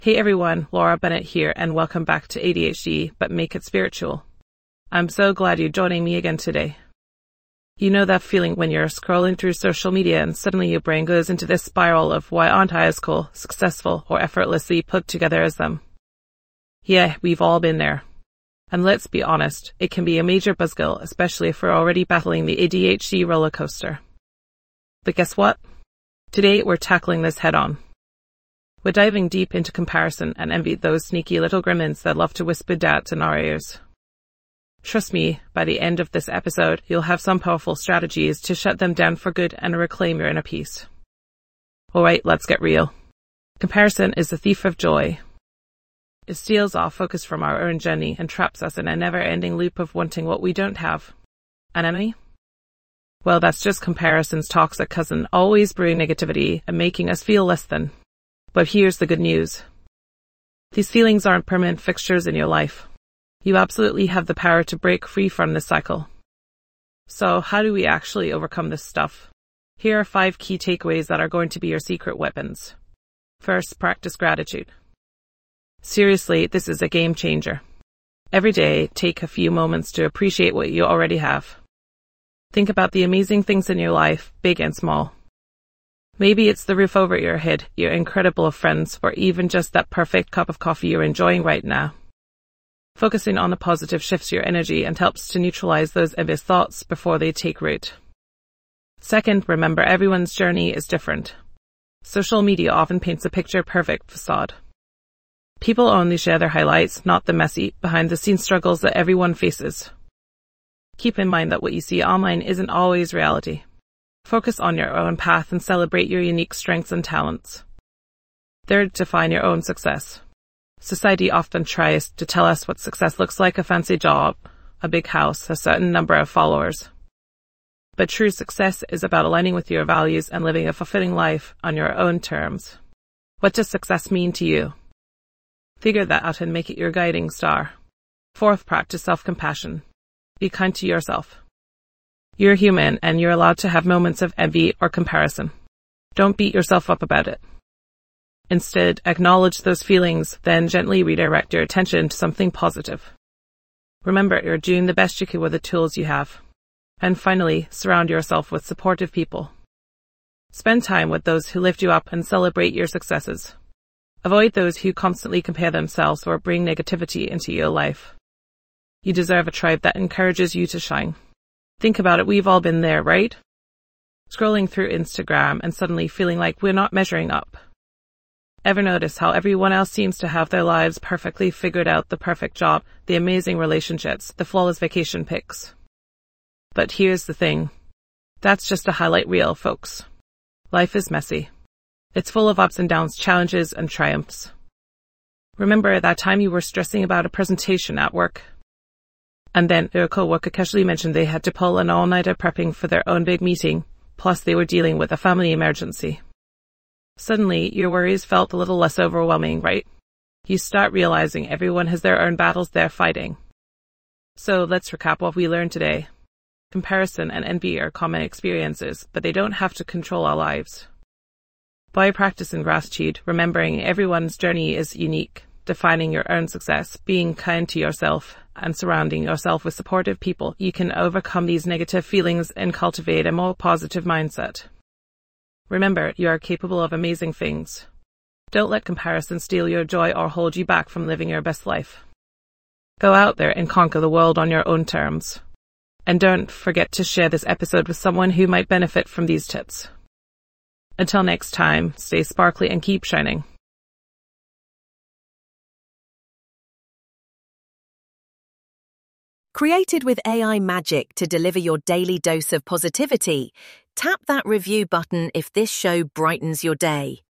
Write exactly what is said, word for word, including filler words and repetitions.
Hey everyone, Laura Bennett here, and welcome back to A D H D, but make it spiritual. I'm so glad you're joining me again today. You know that feeling when you're scrolling through social media and suddenly your brain goes into this spiral of why aren't I as cool, successful, or effortlessly put together as them? Yeah, we've all been there. And let's be honest, it can be a major buzzkill, especially if we're already battling the A D H D roller coaster. But guess what? Today we're tackling this head on. We're diving deep into comparison and envy, those sneaky little gremlins that love to whisper doubts in our ears. Trust me, by the end of this episode, you'll have some powerful strategies to shut them down for good and reclaim your inner peace. Alright, let's get real. Comparison is the thief of joy. It steals our focus from our own journey and traps us in a never-ending loop of wanting what we don't have. An enemy? Well, that's just comparison's toxic cousin, always brewing negativity and making us feel less than. But here's the good news. These feelings aren't permanent fixtures in your life. You absolutely have the power to break free from this cycle. So how do we actually overcome this stuff? Here are five key takeaways that are going to be your secret weapons. First, practice gratitude. Seriously, this is a game changer. Every day, take a few moments to appreciate what you already have. Think about the amazing things in your life, big and small. Maybe it's the roof over your head, your incredible friends, or even just that perfect cup of coffee you're enjoying right now. Focusing on the positive shifts your energy and helps to neutralize those envious thoughts before they take root. Second, remember everyone's journey is different. Social media often paints a picture-perfect facade. People only share their highlights, not the messy, behind-the-scenes struggles that everyone faces. Keep in mind that what you see online isn't always reality. Focus on your own path and celebrate your unique strengths and talents. Third, define your own success. Society often tries to tell us what success looks like: a fancy job, a big house, a certain number of followers. But true success is about aligning with your values and living a fulfilling life on your own terms. What does success mean to you? Figure that out and make it your guiding star. Fourth, practice self-compassion. Be kind to yourself. You're human and you're allowed to have moments of envy or comparison. Don't beat yourself up about it. Instead, acknowledge those feelings, then gently redirect your attention to something positive. Remember, you're doing the best you can with the tools you have. And finally, surround yourself with supportive people. Spend time with those who lift you up and celebrate your successes. Avoid those who constantly compare themselves or bring negativity into your life. You deserve a tribe that encourages you to shine. Think about it, we've all been there, right? Scrolling through Instagram and suddenly feeling like we're not measuring up. Ever notice how everyone else seems to have their lives perfectly figured out, the perfect job, the amazing relationships, the flawless vacation pics? But here's the thing. That's just a highlight reel, folks. Life is messy. It's full of ups and downs, challenges and triumphs. Remember that time you were stressing about a presentation at work? And then your co-worker casually mentioned they had to pull an all-nighter prepping for their own big meeting, plus they were dealing with a family emergency. Suddenly, your worries felt a little less overwhelming, right? You start realizing everyone has their own battles they're fighting. So let's recap what we learned today. Comparison and envy are common experiences, but they don't have to control our lives. By practicing gratitude, remembering everyone's journey is unique, defining your own success, being kind to yourself, and surrounding yourself with supportive people, you can overcome these negative feelings and cultivate a more positive mindset. Remember, you are capable of amazing things. Don't let comparison steal your joy or hold you back from living your best life. Go out there and conquer the world on your own terms. And don't forget to share this episode with someone who might benefit from these tips. Until next time, stay sparkly and keep shining. Created with A I magic to deliver your daily dose of positivity, tap that review button if this show brightens your day.